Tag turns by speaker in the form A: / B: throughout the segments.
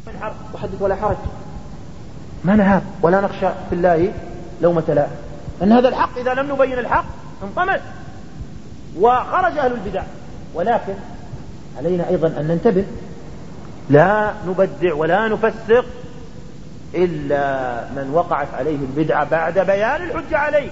A: من حرب وحدث ولا حرج، ما نهاب ولا نخشى في الله لومة لائم، أن هذا الحق إذا لم نبين الحق انطمس وخرج أهل البدع. ولكن علينا أيضا أن ننتبه، لا نبدع ولا نفسق إلا من وقعت عليه البدعة بعد بيان الحجة عليه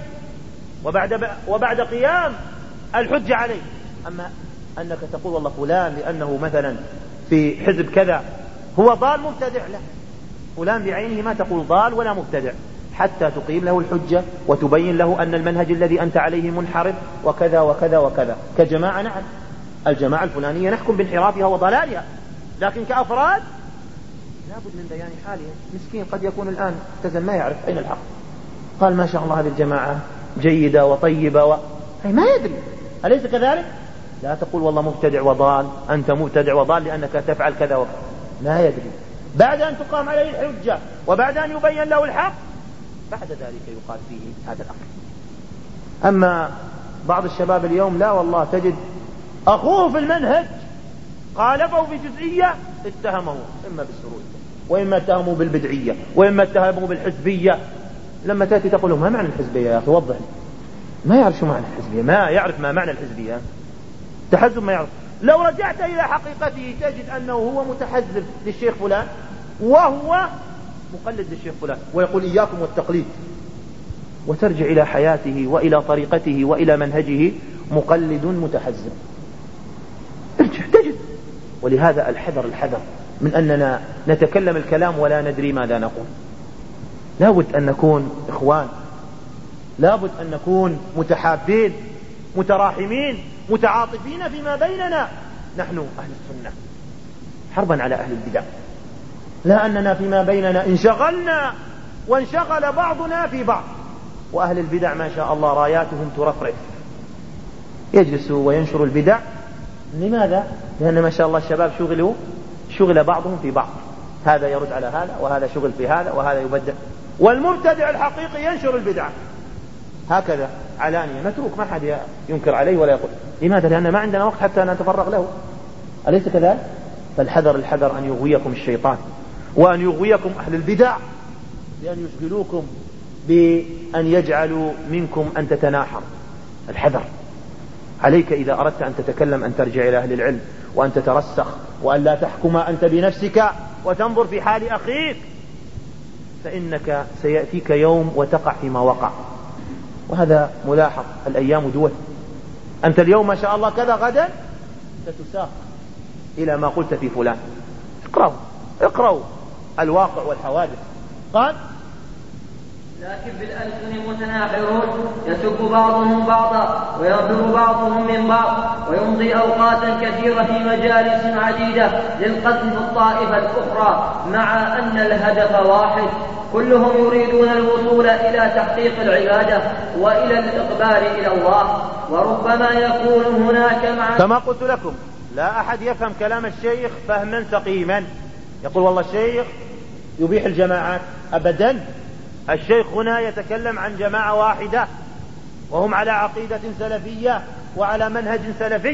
A: وبعد قيام الحجة عليه. أما أنك تقول والله فلان لأنه مثلا في حزب كذا هو ضال مبتدع، لا، فلان بعينه ما تقول ضال ولا مبتدع حتى تقيم له الحجة وتبين له أن المنهج الذي أنت عليه منحرف وكذا وكذا وكذا. كجماعة، نعم، الجماعة الفلانية نحكم بانحرافها وضلالها، لكن كأفراد لابد من بيان حالهم. مسكين قد يكون الآن اعتزل ما يعرف أين الحق، قال ما شاء الله هذه الجماعة جيدة وطيبة أي ما يدري، أليس كذلك؟ لا تقول والله مبتدع وضال، أنت مبتدع وضال لأنك تفعل كذا وكذا، لا يدري. بعد أن تقام عليه الحجة وبعد أن يبين له الحق بعد ذلك يقال فيه هذا الأمر. أما بعض الشباب اليوم لا والله، تجد أخوه في المنهج خالفه في جزئية اتهمه إما بالسرور وإما اتهمه بالبدعية وإما اتهمه بالحزبية. لما تأتي تقول له ما معنى الحزبية يا أخي وضح، ما يعرف شو معنى الحزبية، ما يعرف ما معنى الحزبية، تحزب ما يعرف. لو رجعت إلى حقيقته تجد أنه هو متحزب للشيخ فلان وهو مقلد للشيخ فلان ويقول إياكم والتقليد، وترجع إلى حياته وإلى طريقته وإلى منهجه مقلد متحزب، ارجع تجد. ولهذا الحذر من أننا نتكلم الكلام ولا ندري ماذا نقول. لابد أن نكون إخوان، لابد أن نكون متحابين متراحمين متعاطفين فيما بيننا. نحن أهل السنة حربا على أهل البدع، لا أننا فيما بيننا انشغلنا وانشغل بعضنا في بعض، وأهل البدع ما شاء الله راياتهم ترفرف، يجلسوا وينشروا البدع. لماذا؟ لأن ما شاء الله الشباب شغل بعضهم في بعض، هذا يرد على هذا وهذا شغل في هذا وهذا يبدع، والمبتدع الحقيقي ينشر البدعة هكذا علانية متروك، ما حد ينكر عليه ولا يقول. لماذا؟ لأن ما عندنا وقت حتى نتفرغ له، أليس كذلك؟ فالحذر أن يغويكم الشيطان وأن يغويكم أهل البدع بأن يشغلوكم بأن يجعلوا منكم أن تتناحر. الحذر عليك إذا أردت أن تتكلم أن ترجع إلى أهل العلم وأن تترسخ وأن لا تحكم أنت بنفسك وتنظر في حال أخيك، فإنك سيأتيك يوم وتقع فيما وقع، وهذا ملاحظ. الأيام دول، أنت اليوم ما شاء الله كذا، غدا ستساق إلى ما قلت في فلان. اقرأوا الواقع والحوادث. قال
B: لكن بالألسن متناحرون يسب بعضهم بعضا ويغفر بعضهم من بعض، ويمضي أوقاتا كثيرة في مجالس عديدة للقتل في الطائفة الأخرى، مع أن الهدف واحد، كلهم يريدون الوصول إلى تحقيق العبادة وإلى الإقبال إلى الله. وربما يكون هناك
A: كما قلت لكم لا أحد يفهم كلام الشيخ فهما سقيما، يقول والله الشيخ يبيح الجماعات، أبدا. الشيخ هنا يتكلم عن جماعة واحدة وهم على عقيدة سلفية وعلى منهج سلفي،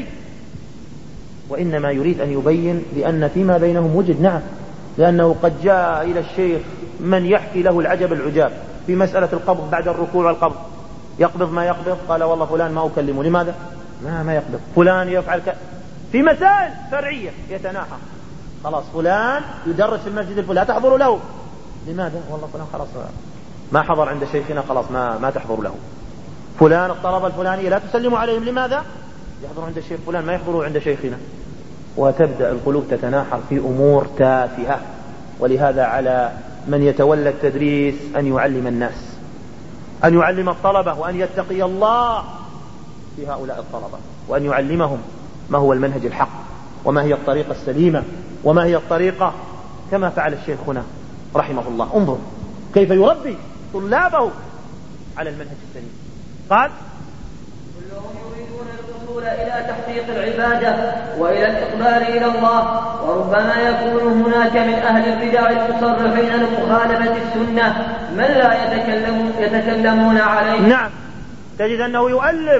A: وإنما يريد أن يبين بأن فيما بينهم وجد، نعم، لأنه قد جاء إلى الشيخ من يحكي له العجب العجاب في مسألة القبض بعد الركوع والقبض، يقبض ما يقبض، قال والله فلان ما أكلمه، لماذا؟ ما يقبض، فلان يفعل في مسائل فرعية يتناحى، خلاص فلان يدرس في المسجد الفلاني لا تحضروا له، لماذا؟ والله فلان خلاص ما حضر عند شيخنا، خلاص ما تحضر له. فلان الطلبة الفلانية لا تسلموا عليهم، لماذا؟ يحضروا عند الشيخ فلان ما يحضروا عند شيخنا. وتبدأ القلوب تتناحر في أمور تافهة. ولهذا على من يتولى التدريس أن يعلم الناس، أن يعلم الطلبة، وأن يتقي الله في هؤلاء الطلبة، وأن يعلمهم ما هو المنهج الحق وما هي الطريقة السليمة وما هي الطريقة، كما فعل الشيخ هنا رحمه الله. انظر كيف يربي طلابه على المنهج السليم. قال
B: كلهم يريدون الوصول إلى تحقيق العبادة وإلى الإقبال إلى الله. وربما يكون هناك من أهل البدع المصرحين لمخالفة السنة من لا يتكلمون عليه.
A: نعم، تجد أنه يؤلف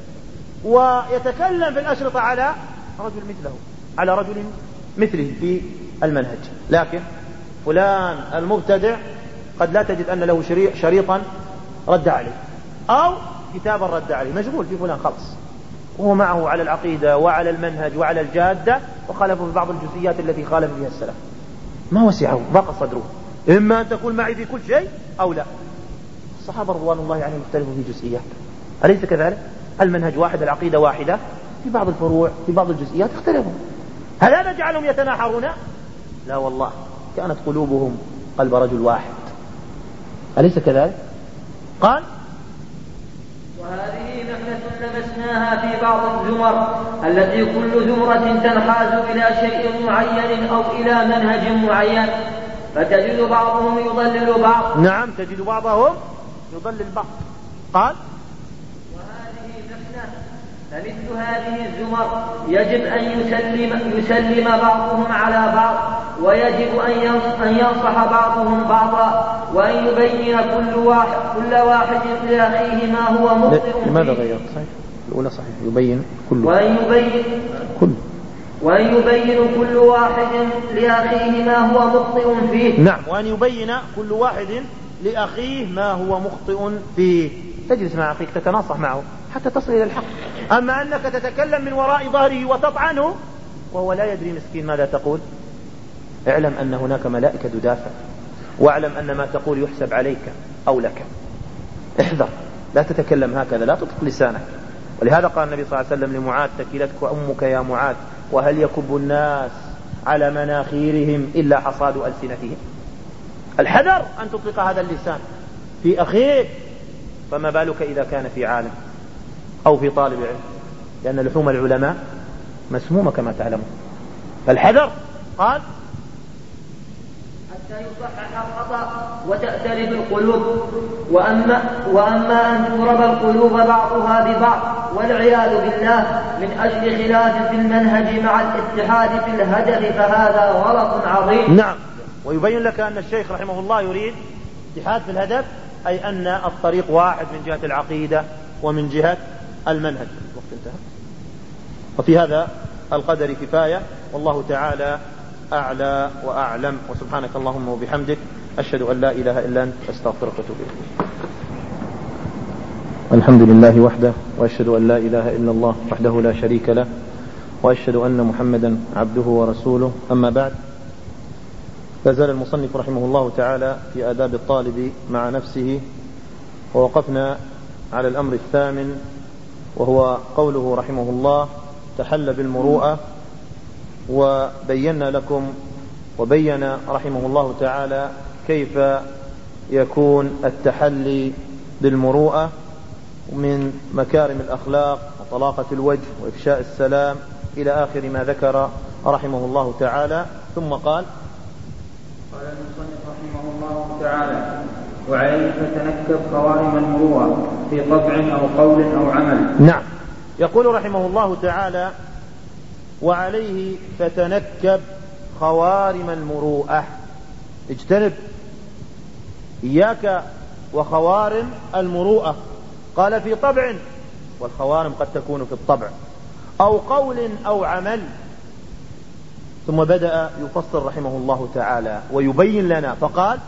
A: ويتكلم في الأشرطة على رجل مثله، على رجل مثله في المنهج، لكن فلان المبتدع قد لا تجد أن له شريطا رد عليه أو كتابا رد عليه، مشغول في فلان خلص، وهو معه على العقيدة وعلى المنهج وعلى الجادة، وخالفه في بعض الجزئيات التي خالف فيها السلف، ما وسعه، ضاق صدره، إما أن تكون معي في كل شيء أو لا. الصحابة رضوان الله عليهم اختلفوا في جزئيات، أليس كذلك؟ المنهج واحد، العقيدة واحدة، في بعض الفروع في بعض الجزئيات اختلفوا. هل هذا جعلهم يتناحرون؟ لا والله، كانت قلوبهم قلب رجل واحد، أليس كذلك؟ قال:
B: وهذه محنة لمسناها في بعض الزمر التي كل زمرة تنحاز إلى شيء معين أو إلى منهج معين، فتجد بعضهم يضلل بعض.
A: نعم، تجد بعضهم يضلل بعض. قال:
B: وهذه محنة، فمثل هذه الزمر يجب أن يسلم بعضهم على بعض، ويجب أن ينصح بعضهم بعضا، وأن يبين كل واحد لأخيه ما هو مخطئ فيه.
A: لماذا غيرت؟ صحيح، الأولى صحيح، يبين كل
B: وأن يبين كل واحد لأخيه ما هو مخطئ فيه.
A: نعم، وأن يبين كل واحد لأخيه ما هو مخطئ فيه. تجلس مع أخيك تتناصح معه حتى تصل إلى الحق، أما أنك تتكلم من وراء ظهره وتطعنه وهو لا يدري مسكين ماذا تقول، اعلم أن هناك ملائكة تدافع، واعلم أن ما تقول يحسب عليك أو لك. احذر، لا تتكلم هكذا، لا تطلق لسانك. ولهذا قال النبي صلى الله عليه وسلم لمعاذ: تكلتك أمك يا معاذ، وهل يكب الناس على مناخيرهم إلا حصاد ألسنتهم. الحذر أن تطلق هذا اللسان في أخيك، فما بالك إذا كان في عالم أو في طالب علم، لأن لحوم العلماء مسمومة كما تعلمون. فالحذر. قال:
B: حتى يصحح الخطأ وتأتلف القلوب، وأما أن تضرب القلوب بعضها ببعض والعياذ بالله من أجل خلاف في المنهج مع الاتحاد في الهدف، فهذا غلط عظيم.
A: نعم، ويبين لك أن الشيخ رحمه الله يريد اتحاد في الهدف، أي أن الطريق واحد من جهة العقيدة ومن جهة المنهج. الوقت انتهى. وفي هذا القدر كفاية، والله تعالى أعلى وأعلم. وسبحانك اللهم وبحمدك، أشهد أن لا إله إلا أنت، أستغفرك وأتوب إليك. الحمد لله وحده، وأشهد أن لا إله إلا الله وحده لا شريك له، وأشهد أن محمدا عبده ورسوله. أما بعد، فزال المصنف رحمه الله تعالى في آداب الطالب مع نفسه، ووقفنا على الأمر الثامن، وهو قوله رحمه الله: تحل بالمروءة. وبينا لكم وبين رحمه الله تعالى كيف يكون التحلي بالمروءة من مكارم الأخلاق وطلاقة الوجه وإفشاء السلام إلى آخر ما ذكر رحمه الله تعالى. ثم قال
C: المصنف رحمه الله تعالى: وعليه فتنكب خوارم المروءة في طبع أو قول أو عمل.
A: نعم، يقول رحمه الله تعالى: وعليه فتنكب خوارم المروءة. اجتنب، إياك وخوارم المروءة. قال: في طبع، والخوارم قد تكون في الطبع، أو قول أو عمل. ثم بدأ يفصل رحمه الله تعالى ويبين لنا، فقال: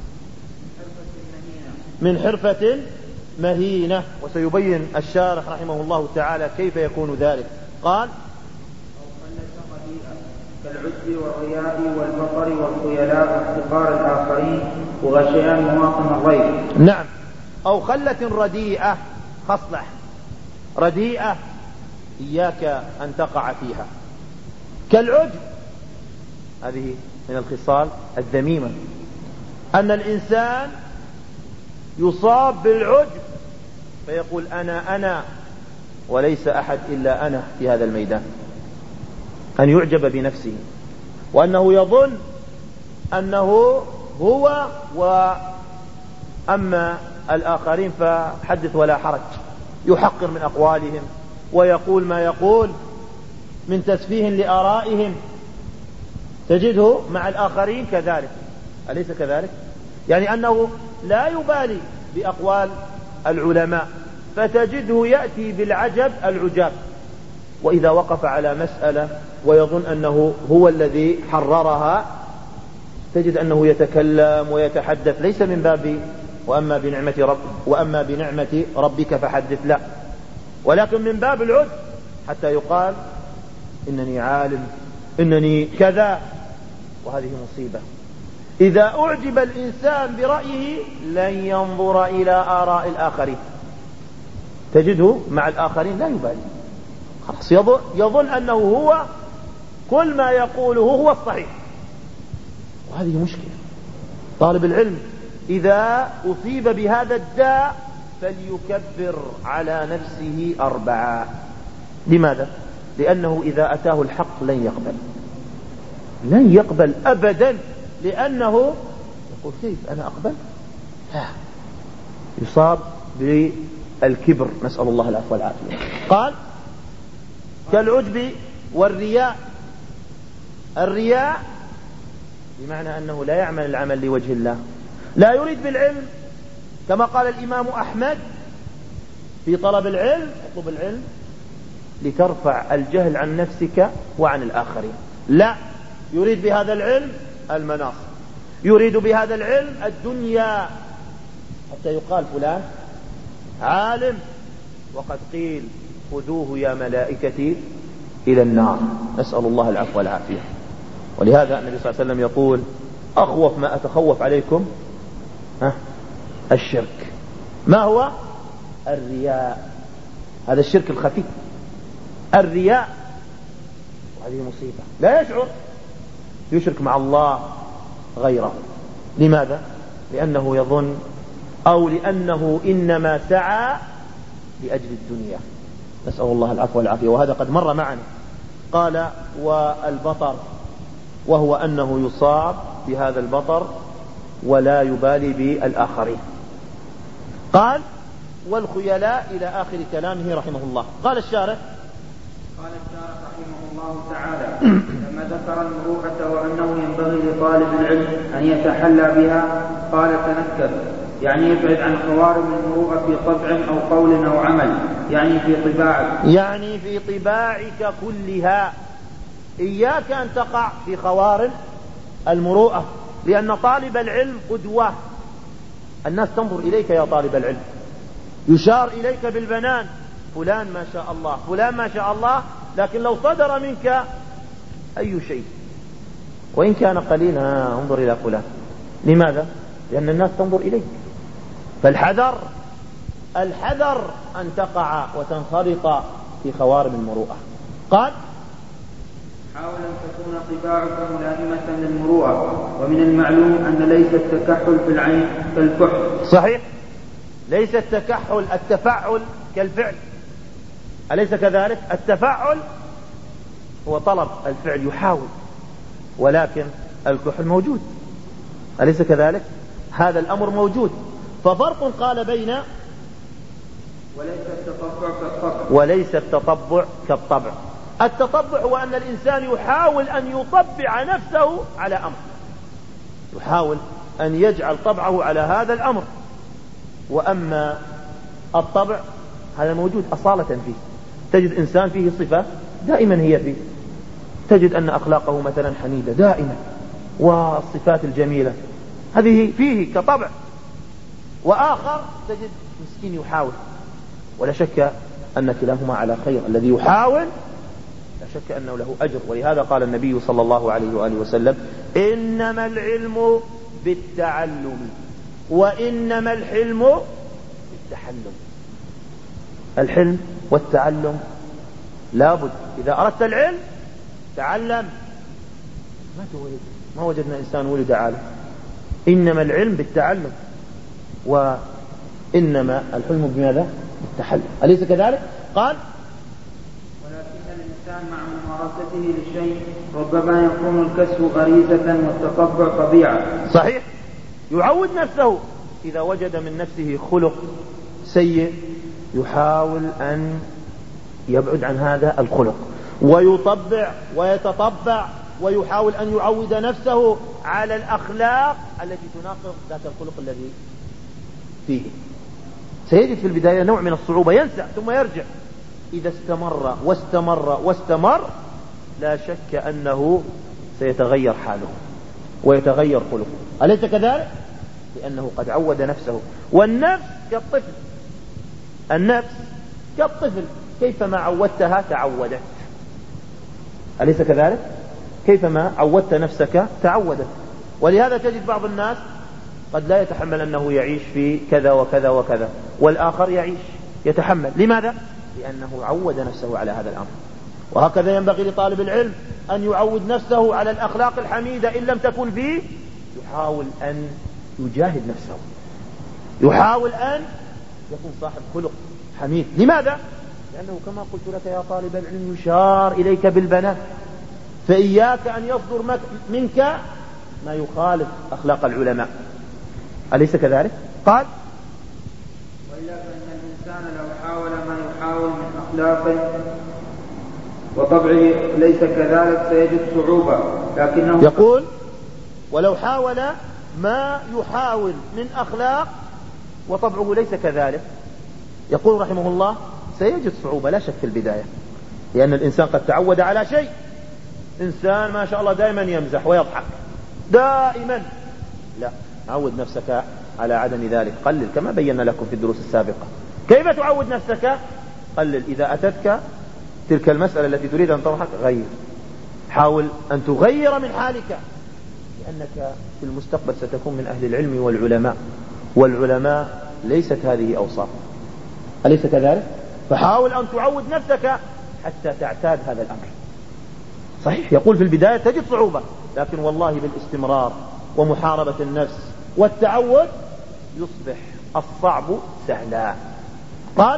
A: من حرفة مهينة. وسيبين الشارح رحمه الله تعالى كيف يكون ذلك. قال:
C: كالعجب والرياء والبطر والخيلاء واحتقار الآخرين وغشيان مواطن الغير.
A: نعم، أو خلة رديئة، خصلة رديئة إياك أن تقع فيها. كالعجب، هذه من الخصال الذميمة، أن الإنسان يصاب بالعجب فيقول: أنا وليس أحد إلا أنا في هذا الميدان. أن يعجب بنفسه، وأنه يظن أنه هو، وأما الآخرين فحدث ولا حرج، يحقر من أقوالهم ويقول ما يقول من تسفيه لآرائهم. تجده مع الآخرين كذلك، أليس كذلك؟ يعني أنه لا يبالي بأقوال العلماء، فتجده يأتي بالعجب العجاب، وإذا وقف على مسألة ويظن أنه هو الذي حررها تجد أنه يتكلم ويتحدث ليس من باب وأما بنعمة ربك فحدث، لا، ولكن من باب العجب حتى يقال إنني عالم، إنني كذا، وهذه مصيبة. إذا أعجب الإنسان برأيه لن ينظر إلى آراء الآخرين، تجده مع الآخرين لا يبالي، خلاص يظن أنه هو كل ما يقوله هو الصحيح، وهذه مشكلة. طالب العلم إذا أصيب بهذا الداء فليكبر على نفسه 4. لماذا؟ لأنه إذا أتاه الحق لن يقبل أبدا، لأنه يقول كيف أنا أقبل؟ لا، يصاب بالكبر، نسأل الله العفو والعافية. قال كالعجب والرياء. الرياء بمعنى أنه لا يعمل العمل لوجه الله، لا يريد بالعلم، كما قال الإمام أحمد في طلب العلم: اطلب العلم لترفع الجهل عن نفسك وعن الآخرين. لا، يريد بهذا العلم المناصب، يريد بهذا العلم الدنيا، حتى يقال فلان عالم وقد قيل خذوه يا ملائكتي إلى النار، نسأل الله العفو والعافية. ولهذا النبي صلى الله عليه وسلم يقول: أخوف ما أتخوف عليكم الشرك. ما هو؟ الرياء، هذا الشرك الخفي، الرياء، وهذه مصيبة. لا يشعر، يشرك مع الله غيره. لماذا؟ لأنه يظن أو لأنه إنما سعى لأجل الدنيا، نسأل الله العفو والعافية. وهذا قد مر معنا. قال: والبطر، وهو أنه يصاب بهذا البطر ولا يبالي بالآخرين. قال: والخيلاء، إلى آخر كلامه رحمه الله. قال الشارح
C: رحمه الله تعالى: لما ذكر المروءة وأنه ينبغي لطالب العلم أن يتحلى بها، قال: تنكب، يعني يبعد عن خوارم المروءة في طبع أو قول أو عمل، يعني في طباعك كلها. إياك أن تقع في خوارم المروءة، لأن طالب العلم قدوة، الناس تنظر إليك يا طالب العلم، يشار إليك بالبنان: فلان ما شاء الله، فلان ما شاء الله. لكن لو صدر منك أي شيء وإن كان قليلا انظر إلى فلان. لماذا؟ لأن الناس تنظر إليك. فالحذر أن تقع وتنخرط في خوارم المروءة. قال: حاول أن تكون طباعك ملائمة للمروءة، ومن المعلوم أن ليس التكحل في العين كالكحل.
A: صحيح، ليس التكحل التفعل كالفعل، أليس كذلك؟ التفعل هو طلب الفعل، يحاول، ولكن الكحل موجود، أليس كذلك؟ هذا الأمر موجود. ففرق قال بين وليس التطبع كالطبع. التطبع هو أن الإنسان يحاول أن يطبع نفسه على أمر، يحاول أن يجعل طبعه على هذا الأمر. وأما الطبع هذا موجود أصالة فيه، تجد إنسان فيه صفة دائما هي فيه، تجد أن أخلاقه مثلا حميدة دائما، والصفات الجميلة هذه فيه كطبع. وآخر تجد مسكين يحاول، ولا شك أن كلاهما على خير. الذي يحاول لا شك أنه له أجر. ولهذا قال النبي صلى الله عليه وآله وسلم: إنما العلم بالتعلم وإنما الحلم بالتحلم. الحلم والتعلم لابد. إذا أردت العلم تعلم. ما وجدنا إنسان ولد عالم. إنما العلم بالتعلم وإنما الحلم بماذا؟ بالتحلم، أليس كذلك؟ قال:
C: ولكن الإنسان مع ممارسته للشيء ربما يكون الكسب غريزة والتطبع طبيعة.
A: صحيح، يعود نفسه. إذا وجد من نفسه خلق سيء يحاول أن يبعد عن هذا الخلق، ويطبع ويتطبع، ويحاول أن يعود نفسه على الأخلاق التي تناقض ذات الخلق الذي فيه. سيجد في البداية نوع من الصعوبة، ينسى ثم يرجع. إذا استمر واستمر واستمر لا شك أنه سيتغير حاله. ويتغير خلقه. أليس كذلك؟ لأنه قد عود نفسه. والنفس كالطفل، النفس كالطفل، كيفما عودتها تعودت. أليس كذلك؟ كيفما عودت نفسك تعودت. ولهذا تجد بعض الناس قد لا يتحمل أنه يعيش في كذا وكذا وكذا، والآخر يعيش يتحمل. لماذا؟ لأنه عود نفسه على هذا الأمر. وهكذا ينبغي لطالب العلم أن يعود نفسه على الأخلاق الحميدة. إن لم تكن فيه يحاول أن يجاهد نفسه، يحاول أن يكون صاحب خلق حميد. لماذا؟ لأنه كما قلت لك يا طالب العلم يشار إليك بالبنات، فإياك أن يصدر منك ما يخالف أخلاق العلماء. أليس كذلك؟ قال:
C: وإلا فإن الإنسان لو حاول ما يحاول من أخلاقه وطبعه ليس كذلك سيجد صعوبة، لكنه
A: يقول: ولو حاول ما يحاول من أخلاق وطبعه ليس كذلك، يقول رحمه الله سيجد صعوبة لا شك في البداية، لأن الإنسان قد تعود على شيء. إنسان ما شاء الله دائما يمزح ويضحك دائما، لا، عود نفسك على عدم ذلك. قلل كما بينا لكم في الدروس السابقة. كيف تعود نفسك؟ قلل. إذا أتتك تلك المسألة التي تريد أن تضحك غير، حاول أن تغير من حالك، لأنك في المستقبل ستكون من أهل العلم والعلماء، والعلماء ليست هذه أوصاف. أليس كذلك؟ فحاول أن تعود نفسك حتى تعتاد هذا الأمر. صحيح يقول في البداية تجد صعوبة، لكن والله بالاستمرار ومحاربة النفس والتعود يصبح الصعب سهلا. قال: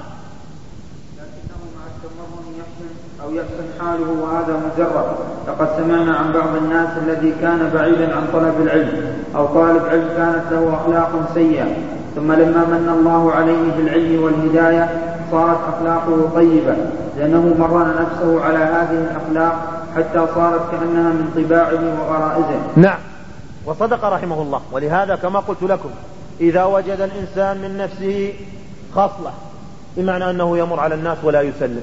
C: لكنه مع التمرن يحسن حاله، وهذا مجرد. لقد سمعنا عن بعض الناس الذي كان بعيدا عن طلب العلم أو طالب علم كانت له أخلاق سيئة، ثم لما من الله عليه بالعلم والهداية صارت أخلاقه طيبة، لأنه مرن نفسه على هذه الأخلاق حتى صارت كأنها من طباعه وغرائزه.
A: نعم، وصدق رحمه الله. ولهذا كما قلت لكم إذا وجد الإنسان من نفسه خصلة، بمعنى أنه يمر على الناس ولا يسلم،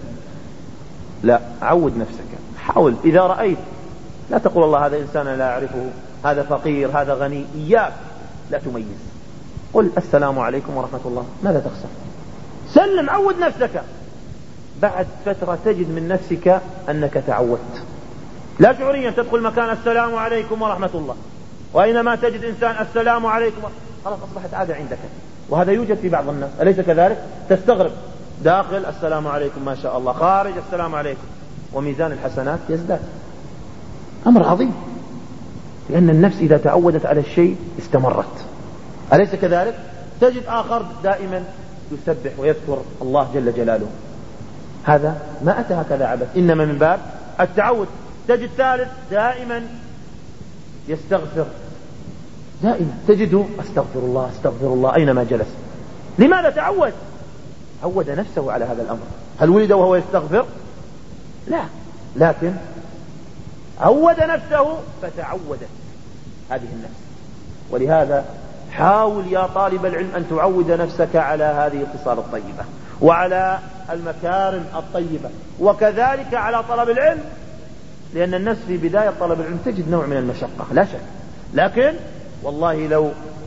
A: لا، عود نفسك. حاول إذا رأيت، لا تقول الله هذا إنسان لا أعرفه، هذا فقير، هذا غني، إياك لا تميز. قل السلام عليكم ورحمة الله، ماذا تخسر؟ سلم، عود نفسك. بعد فترة تجد من نفسك أنك تعودت، لا شعوريا تدخل مكان السلام عليكم ورحمة الله، وأينما تجد إنسان السلام عليكم، خلاص أصبحت عادة عندك. وهذا يوجد في بعض الناس، أليس كذلك؟ تستغرب، داخل السلام عليكم ما شاء الله، خارج السلام عليكم، وميزان الحسنات يزداد. أمر عظيم، لأن النفس إذا تعودت على الشيء استمرت. أليس كذلك؟ تجد آخر دائما يسبح ويذكر الله جل جلاله، هذا ما أتى هكذا عبث، إنما من باب التعود. تجد ثالث دائما يستغفر، دائما تجده أستغفر الله أستغفر الله أينما جلس. لماذا؟ تعود، عود نفسه على هذا الأمر. هل ولد وهو يستغفر؟ لا، لكن عود نفسه فتعودت هذه النفس. ولهذا حاول يا طالب العلم أن تعود نفسك على هذه الخصال الطيبة وعلى المكارم الطيبة، وكذلك على طلب العلم، لأن النفس في بداية طلب العلم تجد نوع من المشقة لا شك، لكن والله لو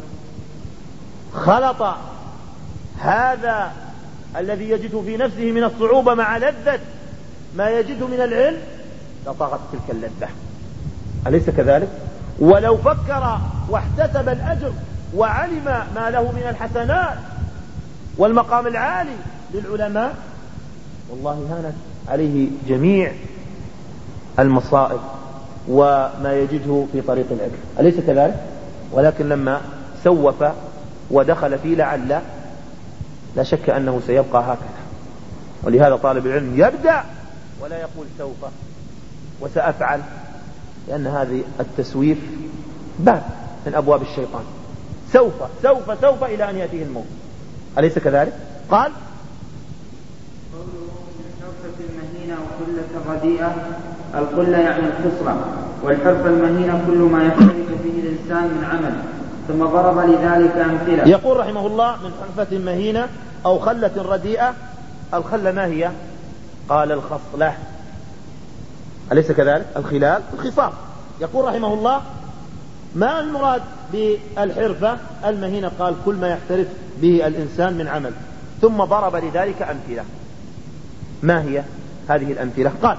A: خلط هذا الذي يجده في نفسه من الصعوبة مع لذة ما يجده من العلم لطغت تلك اللذة. أليس كذلك؟ ولو فكر واحتسب الأجر وعلم ما له من الحسنات والمقام العالي للعلماء، والله هانت عليه جميع المصائب وما يجده في طريق العلم. أليس كذلك؟ ولكن لما سوف ودخل في لعل، لا شك أنه سيبقى هكذا. ولهذا طالب العلم يبدأ ولا يقول سوف وسأفعل، لأن هذه التسويف باب من أبواب الشيطان. سوف سوف سوف إلى أن يأتيه الموت. أليس كذلك؟ قال:
C: قوله من حرفة المهينة وقلة رديئة، القلة يعني الخصلة، والحرفة المهينة كل ما يختلف به الإنسان من عمل، ثم ضرب لذلك أمثلة.
A: يقول رحمه الله: من حرفة مهينة أو خلة رديئة. الخلة ما هي؟ قال: الخصلة. أليس كذلك؟ الخلال الخصام. يقول رحمه الله: ما المراد بالحرفة المهينة؟ قال كل ما يحترف به الإنسان من عمل، ثم ضرب لذلك أمثلة. ما هي هذه الأمثلة؟ قال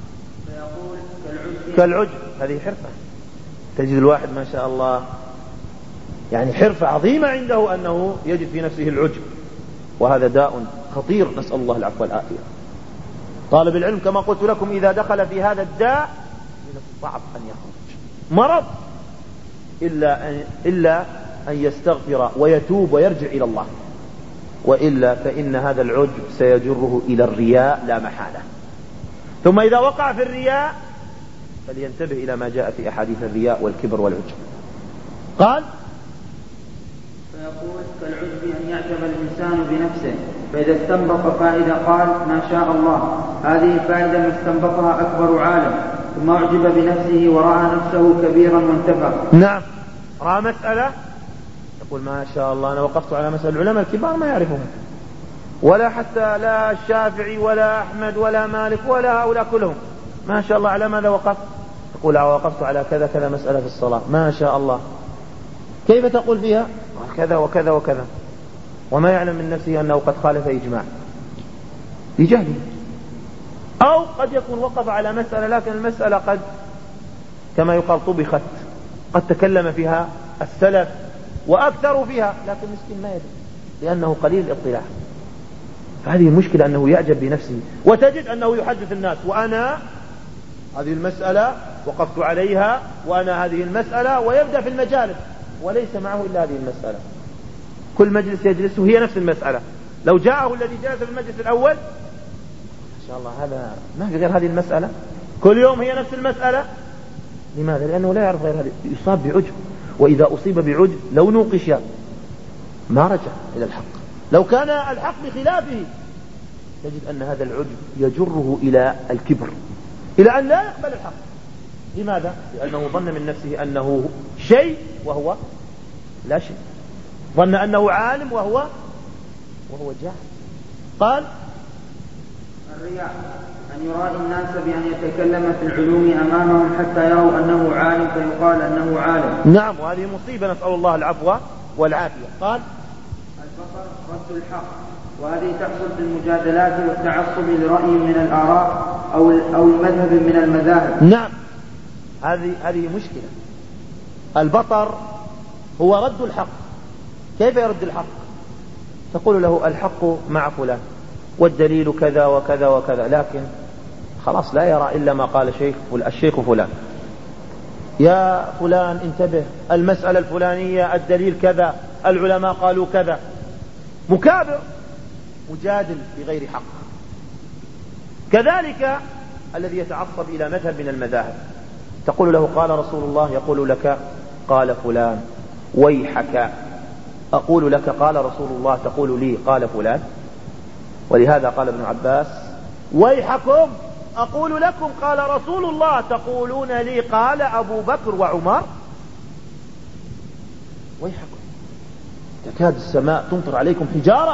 A: كالعجب، هذه حرفة. تجد الواحد ما شاء الله يعني حرفة عظيمة عنده أنه يجد في نفسه العجب، وهذا داء خطير، نسأل الله العفو والعافية. طالب العلم كما قلت لكم إذا دخل في هذا الداء من الصعب أن يخرج، مرض، إلا أن يستغفر ويتوب ويرجع إلى الله، وإلا فإن هذا العجب سيجره إلى الرياء لا محالة. ثم إذا وقع في الرياء فلينتبه إلى ما جاء في أحاديث الرياء والكبر والعجب. قال
C: فيقول كالعجب أن يعجب الإنسان بنفسه، فإذا استنبط فائدة قال ما شاء الله، هذه الفائدة ما استنبطها أكبر عالم، ثم أعجب بنفسه ورأى نفسه كبيرا وانتفخ.
A: نعم، رأى مسألة يقول ما شاء الله، أنا وقفت على مسألة العلماء الكبار ما يعرفهم، ولا حتى لا الشافعي ولا أحمد ولا مالك ولا هؤلاء كلهم، ما شاء الله على ماذا وقفت؟ تقول وقفت على كذا كذا مسألة في الصلاة، ما شاء الله. كيف تقول فيها؟ كذا وكذا وكذا، وما يعلم من نفسه أنه قد خالف إجماع لجهله. أو قد يكون وقف على مسألة لكن المسألة قد كما يقال طبخت، قد تكلم فيها السلف وأكثروا فيها، لكن مسكين ما يدري لأنه قليل الاطلاع. فهذه المشكلة أنه يعجب بنفسه، وتجد أنه يحدث الناس وأنا هذه المسألة وقفت عليها، وأنا هذه المسألة، ويبدأ في المجالس وليس معه إلا هذه المسألة. كل مجلس يجلسه هي نفس المسألة، لو جاءه الذي جلس في المجلس الأول ما شاء الله هذا ما في غير هذه المسألة، كل يوم هي نفس المسألة. لماذا؟ لأنه لا يعرف غير هذه، يصاب بعجب، وإذا أصيب بعجب لو نوقش ما رجع إلى الحق. لو كان الحق بخلافه تجد أن هذا العجب يجره إلى الكبر، إلى أن لا يقبل الحق. لماذا؟ لأنه ظن من نفسه أنه شيء وهو لا شيء، ظن أنه عالم وهو جاهل. قال
C: الرياء أن يرائي الناس بأن يتكلم في العلوم أمامهم حتى يروا أنه عالم فيقال أنه عالم.
A: نعم، وهذه مصيبة، نسأل الله العفو والعافية. قال
C: البطر رد الحق، وهذه تحصل في المجادلات والتعصب لرأي من الآراء أو المذهب من المذاهب.
A: نعم، هذه مشكلة. البطر هو رد الحق. كيف يرد الحق؟ تقول له الحق مع فلان والدليل كذا وكذا وكذا، لكن خلاص لا يرى إلا ما قال الشيخ فلان. يا فلان انتبه، المسألة الفلانية الدليل كذا، العلماء قالوا كذا. مكابر، مجادل بغير حق. كذلك الذي يتعصب إلى مذهب من المذاهب، تقول له قال رسول الله، يقول لك قال فلان. ويحك، أقول لك قال رسول الله تقول لي قال فلان. ولهذا قال ابن عباس ويحكم، أقول لكم قال رسول الله تقولون لي قال أبو بكر وعمر. ويحكم، تكاد السماء تمطر عليكم حجارة،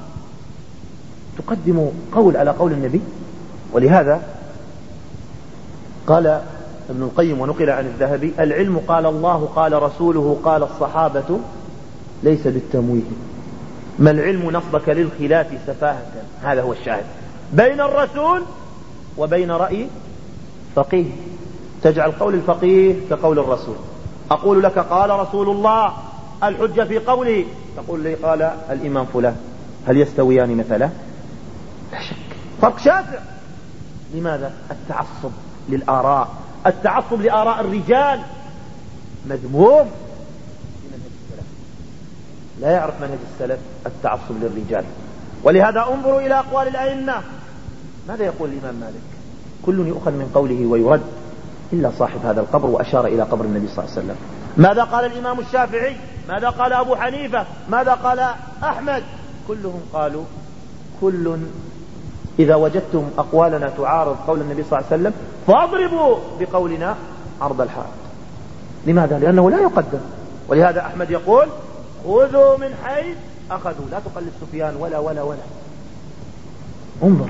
A: تقدم قول على قول النبي. ولهذا قال ابن القيم ونقل عن الذهبي العلم قال الله قال رسوله قال الصحابة ليس بالتمويه، ما العلم نصبك للخلاف سفاهة. هذا هو الشاهد بين الرسول وبين رأي فقيه، تجعل قول الفقيه كقول الرسول. أقول لك قال رسول الله، الحجة في قوله، تقول لي قال الإمام فلان، هل يستويان مثلا؟ لا شك، فرق شاسع. لماذا؟ التعصب للآراء، التعصب لآراء الرجال مذموم في منهج السلف. لا يعرف منهج السلف التعصب للرجال. ولهذا انظروا إلى أقوال الأئمة، ماذا يقول الإمام مالك؟ كل يؤخذ من قوله ويرد إلا صاحب هذا القبر، وأشار إلى قبر النبي صلى الله عليه وسلم. ماذا قال الإمام الشافعي؟ ماذا قال أبو حنيفة؟ ماذا قال أحمد؟ كلهم قالوا كل إذا وجدتم أقوالنا تعارض قول النبي صلى الله عليه وسلم فاضربوا بقولنا عرض الحائط. لماذا؟ لأنه لا يقدم. ولهذا أحمد يقول خذوا من حيث أخذوا، لا تقلد سفيان ولا ولا ولا. انظر،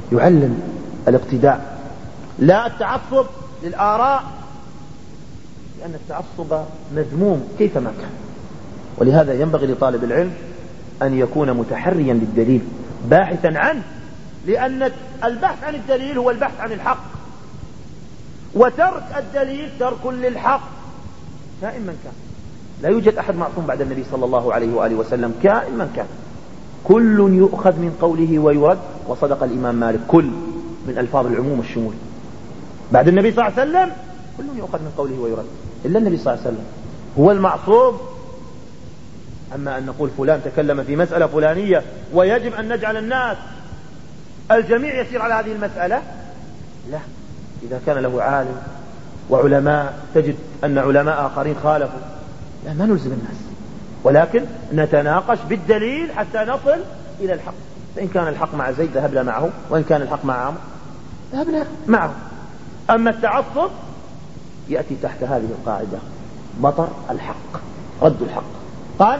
A: يعلم الاقتداء لا التعصب للآراء. لأن التعصب مذموم كيفما كان. ولهذا ينبغي لطالب العلم أن يكون متحريا للدليل باحثا عنه، لأن البحث عن الدليل هو البحث عن الحق، وترك الدليل ترك للحق كائن من كان. لا يوجد أحد معصوم بعد النبي صلى الله عليه وآله وسلم كائن من كان، كل يؤخذ من قوله ويرد. وصدق الإمام مالك، كل من ألفاظ العموم والشمول. بعد النبي صلى الله عليه وسلم كل يؤخذ من قوله ويرد إلا النبي صلى الله عليه وسلم هو المعصوم. أما أن نقول فلان تكلم في مسألة فلانية ويجب أن نجعل الناس الجميع يسير على هذه المسألة، لا. إذا كان له عالم وعلماء تجد أن علماء آخرين خالفوا، لا، ما نلزم الناس، ولكن نتناقش بالدليل حتى نصل إلى الحق. فإن كان الحق مع زيد ذهبنا معه، وإن كان الحق مع عمرو ذهبنا معه. أما التعصب يأتي تحت هذه القاعدة: بطر الحق، رد الحق. قال: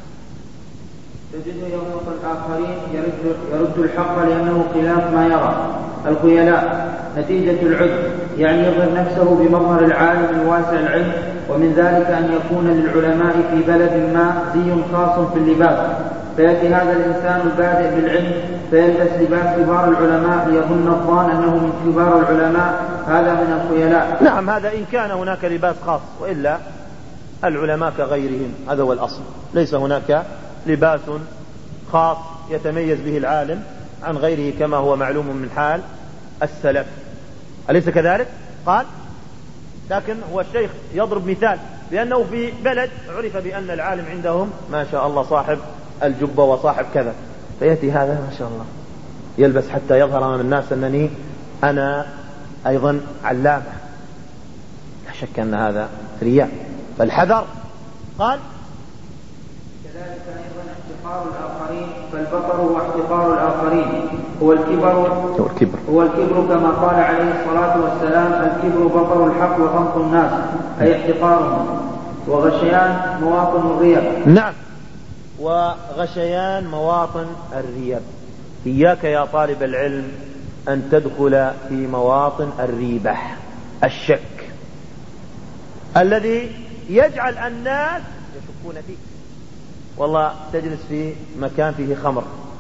C: تجد يرمق الآخرين يرد الحق لأنه خلاف ما يرى. الخيلاء نتيجة العجب، يعني يظهر نفسه بمظهر العالم الواسع العلم. ومن ذلك أن يكون للعلماء في بلد ما زي خاص في اللباس، فيأتي هذا الإنسان البادئ بالعلم فيلبس لباس كبار العلماء ليظن الظان أنه من كبار العلماء، هذا من الخيلاء.
A: نعم، هذا إن كان هناك لباس خاص، وإلا العلماء كغيرهم، هذا هو الأصل. ليس هناك لباس خاص يتميز به العالم عن غيره كما هو معلوم من حال السلف، أليس كذلك؟ قال: لكن هو الشيخ يضرب مثال بأنه في بلد عرف بأن العالم عندهم ما شاء الله صاحب الجبة وصاحب كذا، فيأتي هذا ما شاء الله يلبس حتى يظهر أمام الناس أنني أنا أيضا علامة. لا شك أن هذا رياء، فالحذر. قال:
C: كذلك أيضا احتقار الآخرين، فالبطر هو احتقار الآخرين، هو الكبر كما قال عليه الصلاة والسلام: الكبر بطر الحق وغمط الناس، أي احتقارهم. وغشيان مواطن الرياء.
A: نعم، وغشيان مواطن الرياء. إياك يا طالب العلم أن تدخل في مواطن الريبة، الشك الذي يجعل الناس يشكون فيك. والله تجلس في مكان فيه خمر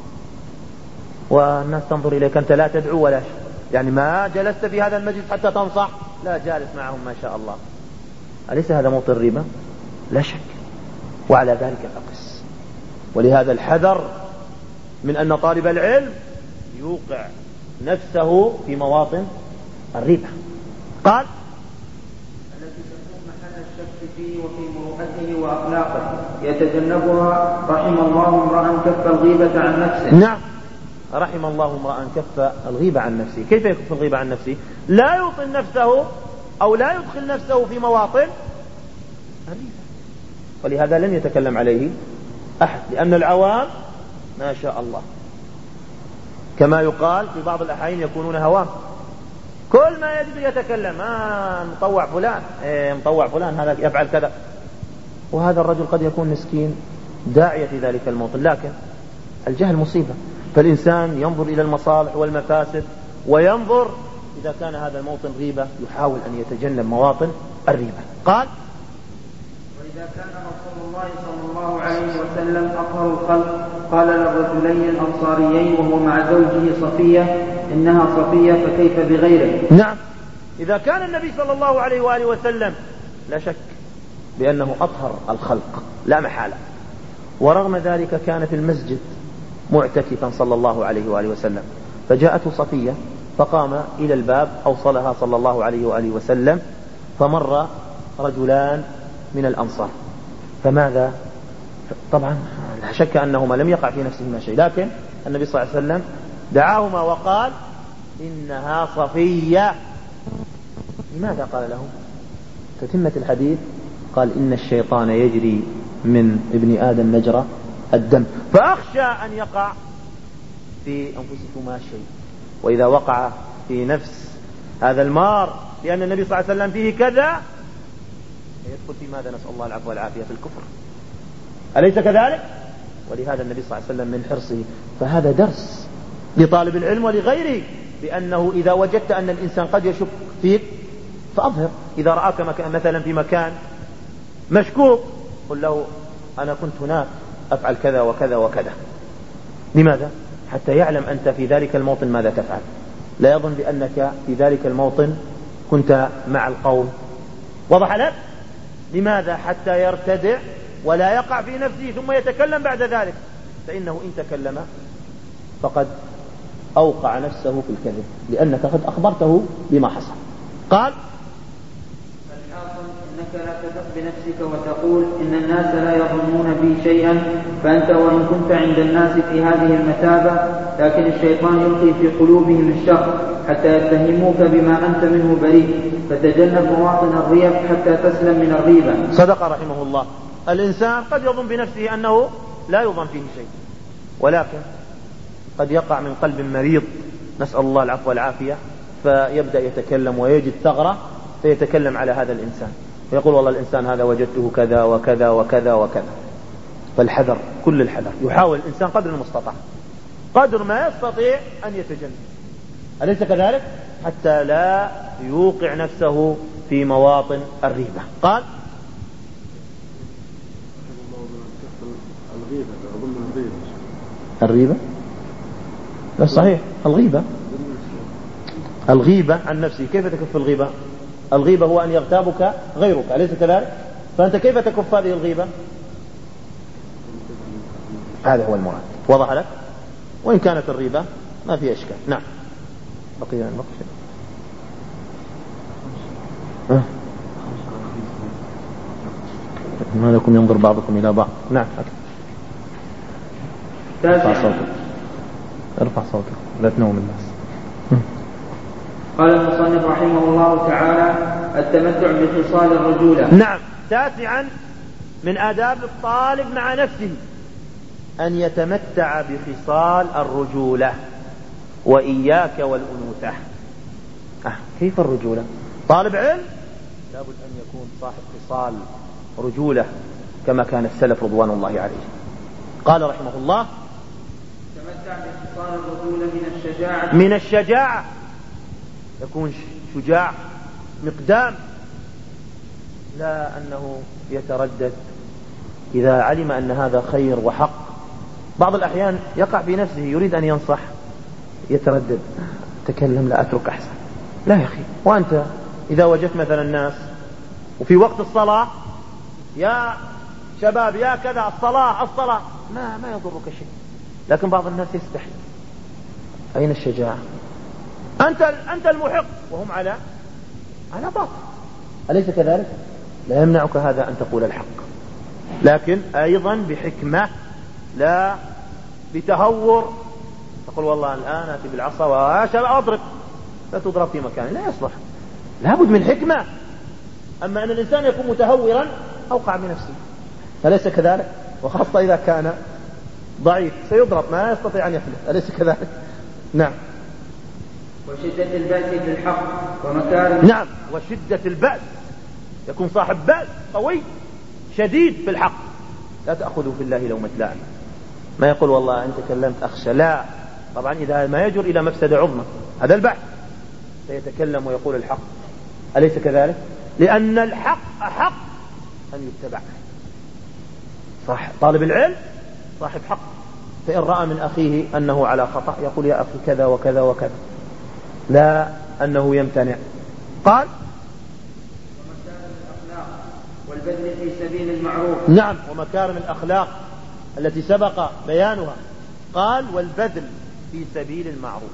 A: والناس تنظر إليك، أنت لا تدعو ولا شيء، يعني ما جلست في هذا المجلس حتى تنصح، لا، جالس معهم ما شاء الله. أليس هذا موطن ريبة؟ لا شك. وعلى ذلك فقس. ولهذا الحذر من أن طالب العلم يوقع نفسه في مواطن الريبة. قال:
C: التي تكون محل الشك فيه وفي مروءته وأخلاقه يتجنبها. رحم الله امرأ كف الغيبة عن نفسه.
A: نعم، رحم الله امرأ كف الغيبة عن نفسه. كيف يكف الغيبة عن نفسه؟ لا يوطن نفسه أو لا يدخل نفسه في مواطن الريبة، ولهذا لن يتكلم عليه أحد، لأن العوام ما شاء الله كما يقال في بعض الأحيان يكونون هوام، كل ما يجب يتكلم: مطوع فلان، مطوع فلان هذا يفعل كذا. وهذا الرجل قد يكون مسكين داعية في ذلك الموطن، لكن الجهل مصيبة. فالإنسان ينظر إلى المصالح والمفاسد، وينظر إذا كان هذا الموطن غيبة يحاول أن يتجنب مواطن الريبة. قال:
C: وإذا كان رسول الله صلى الله عليه وسلم أطهر الخلق قال للرجلين الأنصاريين وهو مع زوجه صفية: إنها صفية فكيف بغيره.
A: نعم، إذا كان النبي صلى الله عليه وآله وسلم لا شك بأنه أطهر الخلق لا محالة، ورغم ذلك كان في المسجد معتكفا صلى الله عليه وآله وسلم، فجاءته صفية فقام إلى الباب أوصلها صلى الله عليه وآله وسلم، فمر رجلان من الأنصار، فماذا؟ طبعا لا شك أنهما لم يقع في نفسهما شيء، لكن النبي صلى الله عليه وسلم دعاهما وقال: إنها صفية. لماذا قال لهم؟ تتمة الحديث قال: إن الشيطان يجري من ابن آدم مجرى الدم، فأخشى أن يقع في أنفسكما شيء، وإذا وقع في نفس هذا المار لأن النبي صلى الله عليه وسلم فيه كذا يدخل في ماذا؟ نسأل الله العفو والعافية، في الكفر، أليس كذلك؟ ولهذا النبي صلى الله عليه وسلم من حرصه، فهذا درس لطالب العلم ولغيره، بأنه إذا وجدت أن الإنسان قد يشك فيك فأظهر. إذا رآك مثلا في مكان مشكوك قل له أنا كنت هناك أفعل كذا وكذا وكذا. لماذا؟ حتى يعلم أنت في ذلك الموطن ماذا تفعل، لا يظن بأنك في ذلك الموطن كنت مع القوم. وضح لك؟ لماذا؟ حتى يرتدع ولا يقع في نفسه ثم يتكلم بعد ذلك، فإنه إن تكلم فقد أوقع نفسه في الكذب، لأنك قد أخبرته بما حصل. قال
C: الحاصل أنك لا تثق بنفسك وتقول إن الناس لا يظنون بي شيئا، فأنت وإن كنت عند الناس في هذه المثابة لكن الشيطان يلقي في قلوبهم الشر حتى يتهموك بما أنت منه بريء، فتجنب مواطن الريب حتى تسلم من الريبة.
A: صدق رحمه الله. الإنسان قد يظن بنفسه أنه لا يظن فيه شيء، ولكن قد يقع من قلب مريض، نسأل الله العفو والعافية، فيبدأ يتكلم ويجد ثغرة فيتكلم على هذا الإنسان ويقول والله الإنسان هذا وجدته كذا وكذا وكذا وكذا. فالحذر، كل الحذر. يحاول الإنسان قدر المستطاع، قدر ما يستطيع أن يتجنب، أليس كذلك؟ حتى لا يوقع نفسه في مواطن الريبة. قال الريبة لا صحيح، الغيبة عن نفسه. كيف تكف الغيبة؟ الغيبة هو أن يغتابك غيرك، أليس كذلك؟ فأنت كيف تكف هذه الغيبة؟ هذا هو المراد. وضح لك؟ وإن كانت الريبة ما في إشكال. نعم. بقي شيء. ما لكم ينظر بعضكم إلى بعض. نعم. ارفع صوتك لا تنوم الناس.
C: قال المصنف رحمه الله تعالى: التمتع بخصال الرجولة.
A: نعم. تاسعا من آداب الطالب مع نفسه أن يتمتع بخصال الرجولة، وإياك والأنوثة. كيف الرجولة؟ طالب علم لابد أن يكون صاحب خصال رجولة كما كان السلف رضوان الله عليه. قال رحمه الله:
C: تمتع بخصال الرجولة
A: من الشجاعة، يكون شجاع مقدام، لا أنه يتردد إذا علم أن هذا خير وحق. بعض الأحيان يقع في نفسه يريد أن ينصح يتردد، تكلم لا أترك أحسن. لا يا أخي، وأنت إذا وجدت مثلا الناس وفي وقت الصلاة يا شباب يا كذا الصلاة ما يضرك شيء، لكن بعض الناس يستحي. أين الشجاعة؟ أنت المحق وهم على باطل، أليس كذلك؟ لا يمنعك هذا أن تقول الحق، لكن أيضا بحكمة، لا بتهور. تقول والله الآن أتي بالعصا وأشهد أضرب، لا تضرب في مكان لا يصلح، لابد من حكمة. أما أن الإنسان يكون متهورا أوقع بنفسه، أليس كذلك؟ وخاصة إذا كان ضعيف سيضرب ما يستطيع أن يحلف، أليس كذلك؟ نعم.
C: وشدة البأس في الحق ومكارم.
A: نعم، وشدة البأس، يكون صاحب بأس قوي شديد في الحق، لا تأخذوا في الله لومة لائم. ما يقول والله أنت تكلمت أخشى، لا، طبعا إذا ما يجر إلى مفسدة عظمى هذا البحث، سيتكلم ويقول الحق، أليس كذلك؟ لأن الحق أحق أن يتبع. صح، طالب العلم صاحب حق، فإن رأى من أخيه أنه على خطأ يقول يا أخي كذا وكذا وكذا، لا أنه يمتنع. قال:
C: ومكارم الأخلاق والبذل في سبيل المعروف.
A: نعم، ومكارم الأخلاق التي سبق بيانها. قال: والبذل في سبيل المعروف،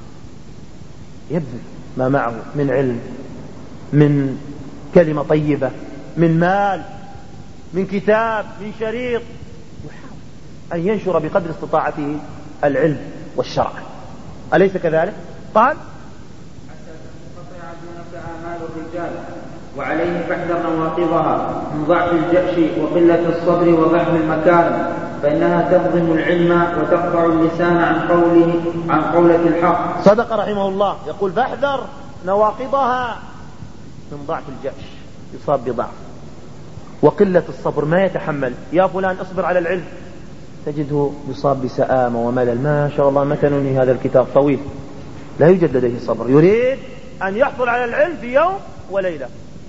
A: يبذل ما معه من علم، من كلمة طيبة، من مال، من كتاب، من شريط، يحاول أن ينشر بقدر استطاعته العلم والشرع، أليس كذلك؟ قال:
C: حتى تنقطع دونك آمال الرجال، وعليه فاحذر نواقضها من ضعف الجأش وقلة الصبر وضعف المكارم، فإنها تهضم العلم وتقطع اللسان عن قولة الحق.
A: صدق رحمه الله، يقول: فاحذر نواقضها من ضعف الجأش، يصاب بضعف، وقلة الصبر، ما يتحمل. يا فلان اصبر على العلم، تجده يصاب بسآمة وملل، ما شاء الله متى ننهي هذا الكتاب طويل، لا يوجد لديه صبر، يريد أن يحصل على العلم في يوم وليلة،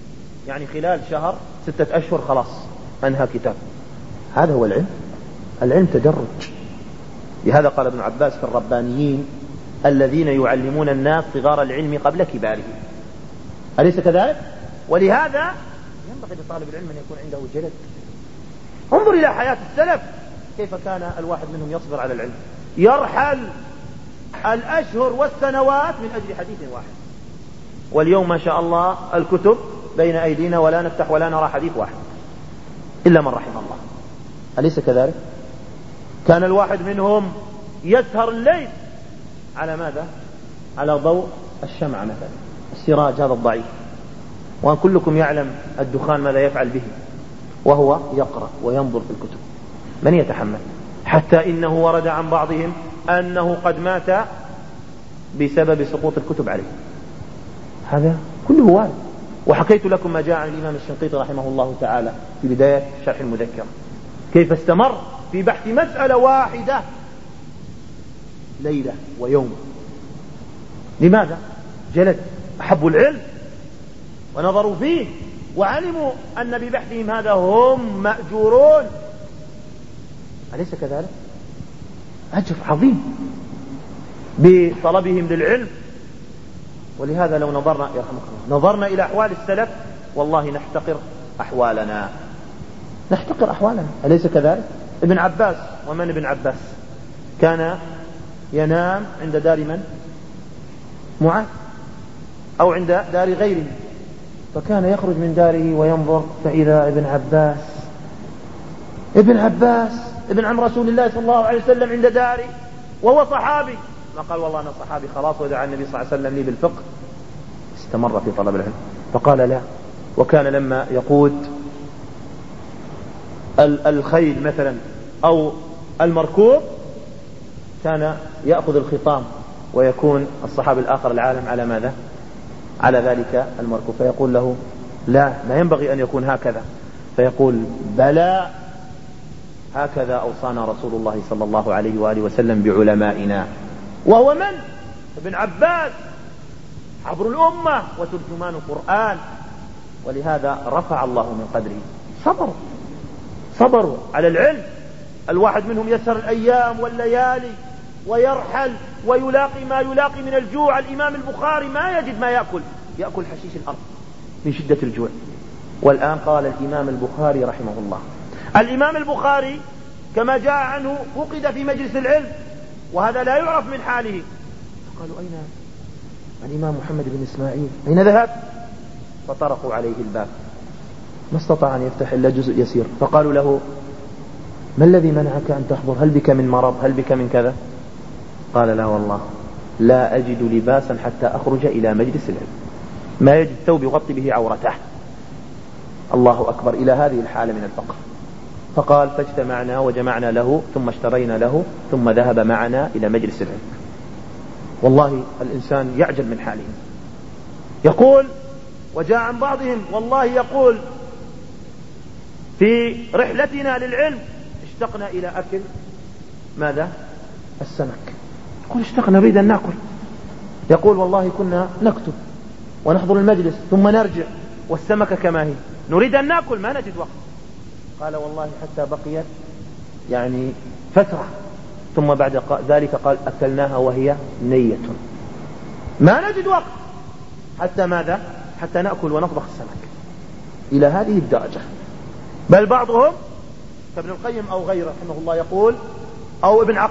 A: يعني خلال شهر 6 أشهر خلاص أنهى كتاب. هذا هو العلم. العلم تدرج. لهذا قال ابن عباس في الربانيين الذين يعلمون الناس صغار العلم قبل كباره. أليس كذلك؟ ولهذا ينبغي لطالب العلم أن يكون عنده جلد. انظر إلى حياة السلف كيف كان الواحد منهم يصبر على العلم، يرحل الأشهر والسنوات من أجل حديث واحد. واليوم ما شاء الله الكتب بين أيدينا ولا نفتح ولا نرى حديث واحد إلا من رحم الله. أليس كذلك؟ كان الواحد منهم يسهر الليل على ماذا؟ على ضوء الشمعة مثلا، السراج هذا الضعيف، وكلكم يعلم الدخان ماذا يفعل به، وهو يقرأ وينظر في الكتب. من يتحمل؟ حتى إنه ورد عن بعضهم أنه قد مات بسبب سقوط الكتب عليه. هذا كله وارد. وحكيت لكم ما جاء عن الإمام الشنقيطي رحمه الله تعالى في بداية شرح المذكرة كيف استمر في بحث مسألة واحدة ليلة ويوم. لماذا؟ جلد، أحبوا العلم ونظروا فيه وعلموا أن ببحثهم هذا هم مأجورون. أليس كذلك؟ أجر عظيم بطلبهم للعلم. ولهذا لو نظرنا يرحمك الله نظرنا إلى أحوال السلف والله نحتقر أحوالنا، نحتقر أحوالنا. أليس كذلك؟ ابن عباس، ومن ابن عباس؟ كان ينام عند دار من؟ معاذ، أو عند دار غيره، فكان يخرج من داره وينظر فإذا ابن عباس ابن عم رسول الله صلى الله عليه وسلم عند داري وهو صحابي. ما قال والله أنا صحابي خلاص ودعا النبي صلى الله عليه وسلم لي بالفقه. استمر في طلب العلم فقال لا. وكان لما يقود الخيل مثلا أو المركوب كان يأخذ الخطام ويكون الصحابي الآخر العالم على ماذا؟ على ذلك المركوب، فيقول له لا، ما ينبغي أن يكون هكذا، فيقول بلى، هكذا أوصانا رسول الله صلى الله عليه وآله وسلم بعلمائنا. وهو من؟ ابن عباس، حبر الأمة وترجمان القرآن. ولهذا رفع الله من قدره. صبروا على العلم. الواحد منهم يسهر الأيام والليالي ويرحل ويلاقي ما يلاقي من الجوع. الإمام البخاري ما يجد ما يأكل حشيش الأرض من شدة الجوع. والآن قال الإمام البخاري رحمه الله، الإمام البخاري كما جاء عنه فقد في مجلس العلم وهذا لا يعرف من حاله. فقالوا أين الإمام محمد بن إسماعيل؟ أين ذهب؟ فطرقوا عليه الباب، ما استطاع أن يفتح إلا جزء يسير. فقالوا له ما الذي منعك أن تحضر؟ هل بك من مرض؟ هل بك من كذا؟ قال لا والله لا أجد لباسا حتى أخرج إلى مجلس العلم، ما يجد ثوب يغطي به عورته. الله أكبر، إلى هذه الحالة من الفقر. فقال فاجتمعنا وجمعنا له ثم اشترينا له ثم ذهب معنا إلى مجلس العلم. والله الإنسان يعجب من حاله. يقول وجاء عن بعضهم والله يقول في رحلتنا للعلم اشتقنا إلى أكل ماذا؟ السمك. يقول اشتقنا نريد أن نأكل. يقول والله كنا نكتب ونحضر المجلس ثم نرجع والسمكة كما هي، نريد أن نأكل ما نجد وقت. قال والله حتى بقيت يعني فترة ثم بعد ذلك قال أكلناها وهي نية، ما نجد وقت حتى ماذا؟ حتى نأكل ونطبخ السمك. إلى هذه الدرجة. بل بعضهم كابن القيم أو غيره رحمه الله يقول، أو ابن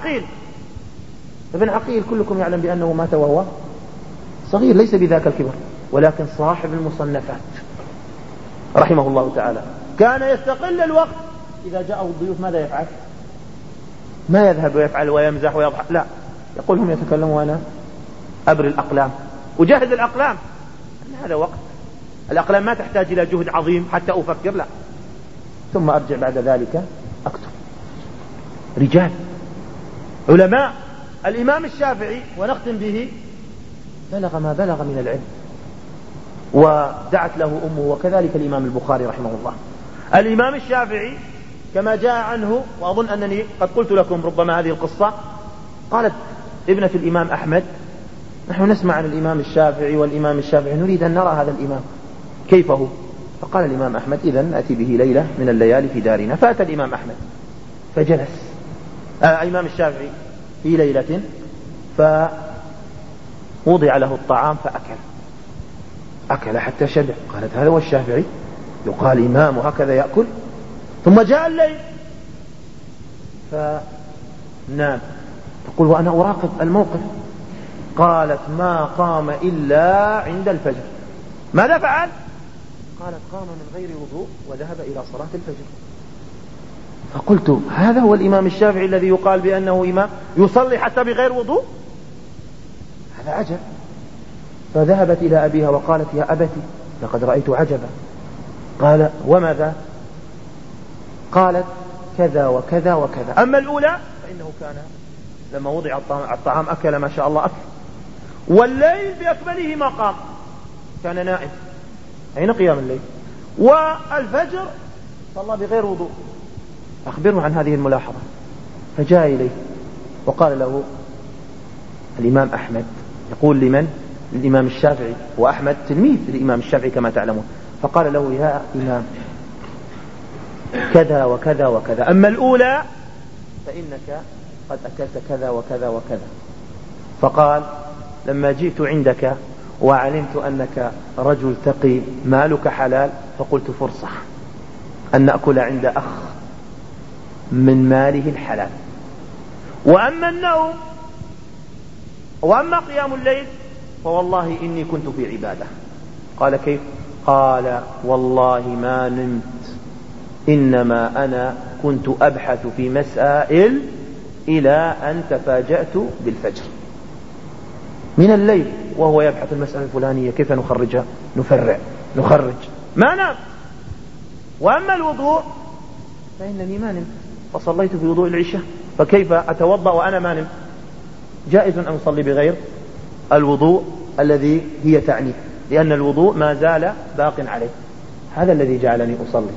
A: عقيل كلكم يعلم بأنه مات وهو صغير ليس بذاك الكبر، ولكن صاحب المصنفات رحمه الله تعالى كان يستقل الوقت. إذا جاءه الضيوف ماذا يفعل؟ ما يذهب ويفعل ويمزح ويضحك، لا، يقول هم يتكلموا وأنا أبري الأقلام وجهز الأقلام. هذا وقت الأقلام ما تحتاج إلى جهد عظيم حتى أفكر، لا، ثم أرجع بعد ذلك أكتب. رجال علماء. الإمام الشافعي ونختم به بلغ ما بلغ من العلم ودعت له أمه، وكذلك الإمام البخاري رحمه الله. الإمام الشافعي كما جاء عنه، وأظن أنني قد قلت لكم ربما هذه القصة، قالت ابنة الإمام أحمد نحن نسمع عن الإمام الشافعي والإمام الشافعي نريد أن نرى هذا الإمام كيف هو. فقال الإمام أحمد إذن نأتي به ليلة من الليالي في دارنا. فأتى الإمام أحمد فجلس الإمام الشافعي في ليلة فوضع له الطعام فأكل حتى شبع. قالت هذا هو الشافعي يقال إمام هكذا يأكل؟ ثم جاء الليل فنام. تقول وأنا أراقب الموقف. قالت ما قام إلا عند الفجر. ماذا فعل؟ قالت قام من غير وضوء وذهب إلى صلاة الفجر. فقلت هذا هو الإمام الشافعي الذي يقال بأنه إمام يصلي حتى بغير وضوء؟ هذا عجب. فذهبت إلى أبيها وقالت يا أبتي لقد رأيت عجبا. قال وماذا؟ قالت كذا وكذا وكذا. أما الأولى فإنه كان لما وضع الطعام أكل ما شاء الله أكل، والليل بأكمله ما قام، كان نائم. أين قيام الليل؟ والفجر صلى بغير وضوء. أخبره عن هذه الملاحظة. فجاء إليه وقال له الإمام أحمد يقول لمن؟ للإمام الشافعي، وأحمد تلميذ للإمام الشافعي كما تعلمون. فقال له يا إمام كذا وكذا وكذا، أما الأولى فإنك قد أكلت كذا وكذا وكذا. فقال لما جئت عندك وعلمت أنك رجل تقي مالك حلال فقلت فرصة أن نأكل عند أخ من ماله الحلال. وأما النوم وأما قيام الليل فوالله إني كنت في عبادة. قال كيف؟ قال والله ما نمت، إنما أنا كنت أبحث في مسائل إلى أن تفاجأت بالفجر من الليل وهو يبحث المسألة الفلانية كيف نخرجها، نخرج ما نام. وأما الوضوء فإنني ما نمت فصليت في وضوء العشاء، فكيف أتوضأ وأنا ما نمت؟ جائز أن أصلي بغير الوضوء الذي هي تعني، لأن الوضوء ما زال باق عليه. هذا الذي جعلني أصلي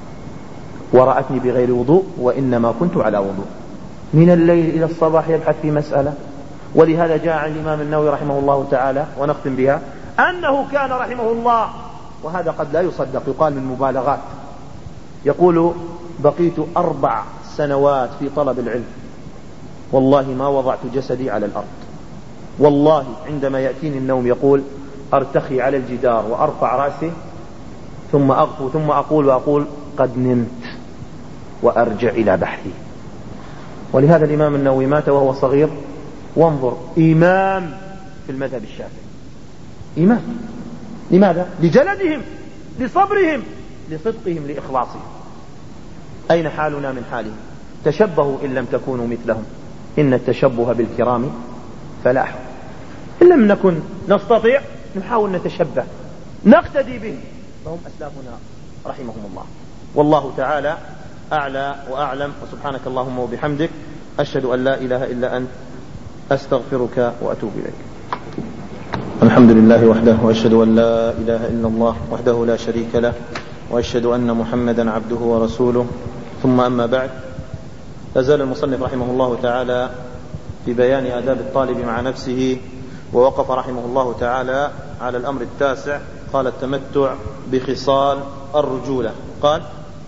A: ورأتني بغير وضوء وإنما كنت على وضوء. من الليل إلى الصباح يبحث في مسألة. ولهذا جاء عن الإمام النووي رحمه الله تعالى ونختم بها أنه كان رحمه الله، وهذا قد لا يصدق يقال من مبالغات، يقول بقيت 4 سنوات في طلب العلم والله ما وضعت جسدي على الأرض. والله عندما يأتيني النوم يقول أرتخي على الجدار وأرفع رأسي ثم أغفو ثم أقول قد نمت وأرجع إلى بحثي. ولهذا الإمام النووي مات وهو صغير، وانظر إمام في المذهب الشافعي، إمام. لماذا؟ لجلدهم، لصبرهم، لصدقهم، لإخلاصهم. أين حالنا من حالهم؟ تشبهوا إن لم تكونوا مثلهم، إن التشبه بالكرام فلاح. إن لم نكن نستطيع نحاول نتشبه نقتدي به، فهم أسلافنا رحمهم الله. والله تعالى أعلى وأعلم. وسبحانك اللهم وبحمدك أشهد أن لا إله إلا أنت أستغفرك وأتوب إليك. الحمد لله وحده، وأشهد أن لا إله إلا الله وحده لا شريك له، وأشهد أن محمدا عبده ورسوله. ثم أما بعد، لازال المصنف رحمه الله تعالى في بيان آداب الطالب مع نفسه، ووقف رحمه الله تعالى على الأمر التاسع. قال التمتع بخصال الرجولة. قال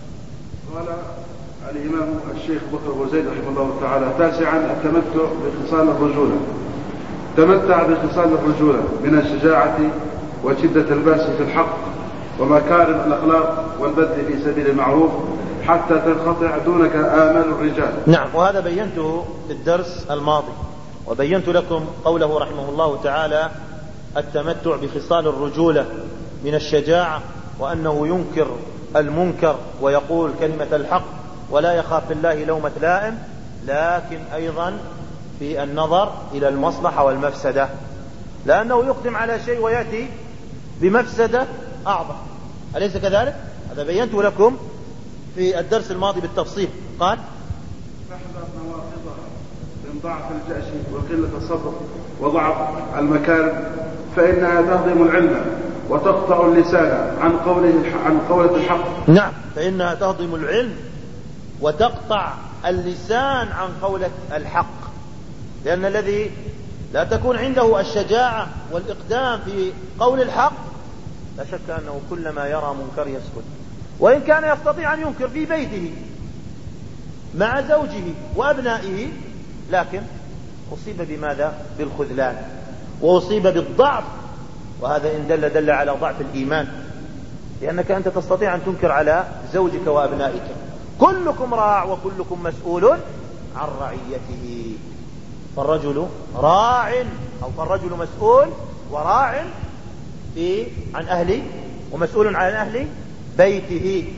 D: الإمام الشيخ بكر بن زيد رحمه الله تعالى: تاسعا التمتع بخصال الرجولة. تمتع بخصال الرجولة من الشجاعة وشدة البأس في الحق ومكارم الأخلاق والبذل في سبيل المعروف حتى تنقطع دونك آمال الرجال.
A: نعم، وهذا بينته في الدرس الماضي، وبينت لكم قوله رحمه الله تعالى: التمتع بخصال الرجولة من الشجاعة، وأنه ينكر المنكر ويقول كلمة الحق ولا يخاف في الله لومة لائم، لكن أيضا في النظر إلى المصلحة والمفسدة، لأنه يقدم على شيء ويأتي بمفسدة أعظم. أليس كذلك؟ هذا بينته لكم في الدرس الماضي بالتفصيل. قال:
D: تحذر نواقضها من ضعف الجأش وقلة الصبر وضعف المكارم، فإنها تهضم العلم وتقطع اللسان عن قولة الحق.
A: نعم، فإنها تهضم العلم وتقطع اللسان عن قولة الحق، لأن الذي لا تكون عنده الشجاعة والإقدام في قول الحق لا شك أنه كلما يرى منكر يسكت، وإن كان يستطيع أن ينكر في بيته مع زوجه وأبنائه، لكن أصيب بماذا؟ بالخذلان، وأصيب بالضعف، وهذا إن دل على ضعف الإيمان، لأنك أنت تستطيع أن تنكر على زوجك وأبنائك. كلكم راع وكلكم مسؤول عن رعيته، فالرجل راع أو فالرجل مسؤول وراع عن أهله ومسؤول عن أهل بيته.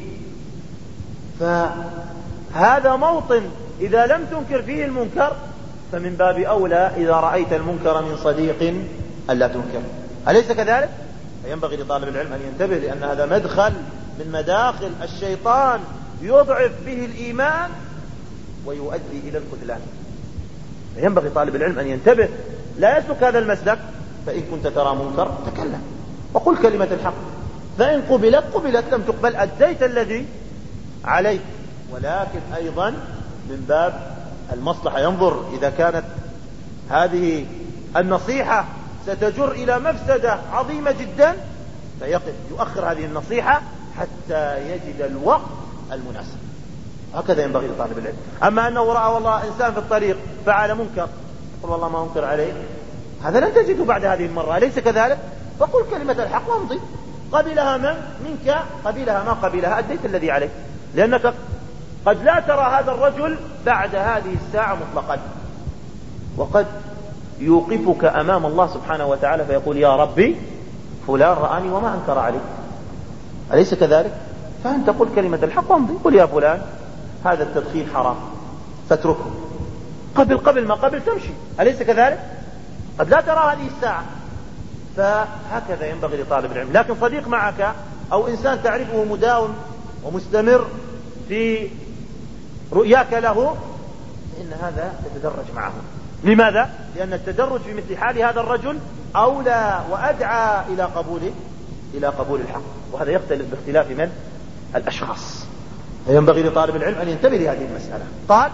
A: فهذا موطن إذا لم تنكر فيه المنكر فمن باب أولى إذا رأيت المنكر من صديق ألا تنكر، أليس كذلك؟ فينبغي لطالب العلم أن ينتبه، لأن هذا مدخل من مداخل الشيطان يضعف به الإيمان ويؤدي إلى الخذلان. ينبغي طالب العلم أن ينتبه، لا يسلك هذا المسلك. فإن كنت ترى منكر تكلم وقل كلمة الحق، فإن قبلت لم تقبل أديت الذي عليك. ولكن أيضا من باب المصلحة ينظر، إذا كانت هذه النصيحة ستجر إلى مفسدة عظيمة جدا فيقف يؤخر هذه النصيحة حتى يجد الوقت المناسب. هكذا ينبغي لطالب العلم. أما أنه رأى والله إنسان في الطريق فعل منكر، يقول والله ما أنكر عليه، هذا لن تجده بعد هذه المرة، أليس كذلك؟ فقل كلمة الحق وامضي، قبلها منك قبلها ما قبلها أديت الذي عليك، لأنك قد لا ترى هذا الرجل بعد هذه الساعة مطلقا، وقد يوقفك أمام الله سبحانه وتعالى فيقول يا ربي فلان رآني وما أنكر عليه، أليس كذلك؟ فأنت قل كلمة الحق وامضي، قل يا فلان هذا التدخين حرام فاتركه، قبل ما قبل تمشي، أليس كذلك؟ قد لا ترى هذه الساعة. فهكذا ينبغي لطالب العلم. لكن صديق معك أو إنسان تعرفه مداوم ومستمر في رؤياك له، فإن هذا تتدرج معه. لماذا؟ لأن التدرج في مثل حال هذا الرجل أولى وأدعى إلى قبول الحق، وهذا يختلف باختلاف من الأشخاص. فينبغي لطالب العلم أن ينتبه لهذه المسألة. قال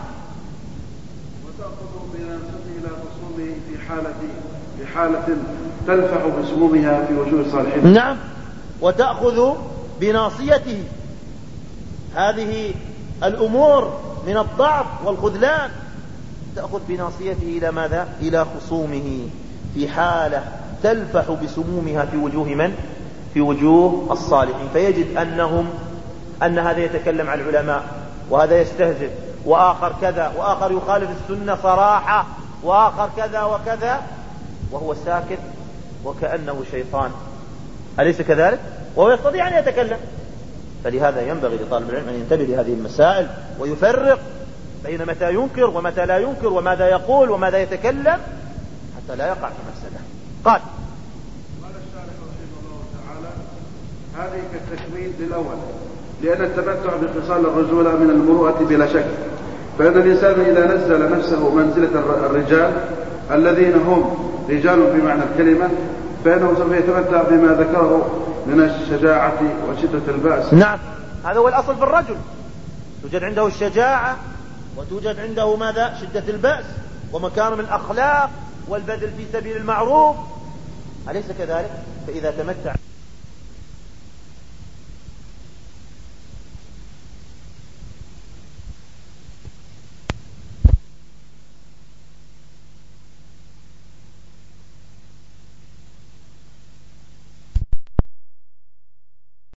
D: وتأخذ بنفسه إلى خصومه في حالة تلفح بسمومها في وجوه الصالحين.
A: نعم، وتأخذ بناصيته هذه الأمور من الضعف والخذلان، تأخذ بناصيته إلى ماذا؟ إلى خصومه في حالة تلفح بسمومها في وجوه من؟ في وجوه الصالحين، فيجد أن هذا يتكلم عن العلماء وهذا يستهزئ وآخر كذا وآخر يخالف السنة صراحة وآخر كذا وكذا، وهو ساكت وكأنه شيطان، أليس كذلك؟ وهو يستطيع أن يتكلم. فلهذا ينبغي لطالب العلم أن ينتبه لهذه المسائل ويفرق بين متى ينكر ومتى لا ينكر وماذا يقول وماذا يتكلم حتى لا يقع في مفسدة. قال
D: الشارح رحمه الله تعالى هذه كالتكميل للأول، لأن التمتع بخصال الرجولة من المروءة بلا شك، فإن الإنسان إذا نزل نفسه منزلة الرجال الذين هم رجال بمعنى الكلمة فإنه سوف يتمتع بما ذكره من الشجاعة وشدة البأس.
A: نعم، هذا هو الأصل في الرجل، توجد عنده الشجاعة وتوجد عنده ماذا؟ شدة البأس ومكارم الأخلاق والبذل في سبيل المعروف، أليس كذلك؟ فإذا تمتع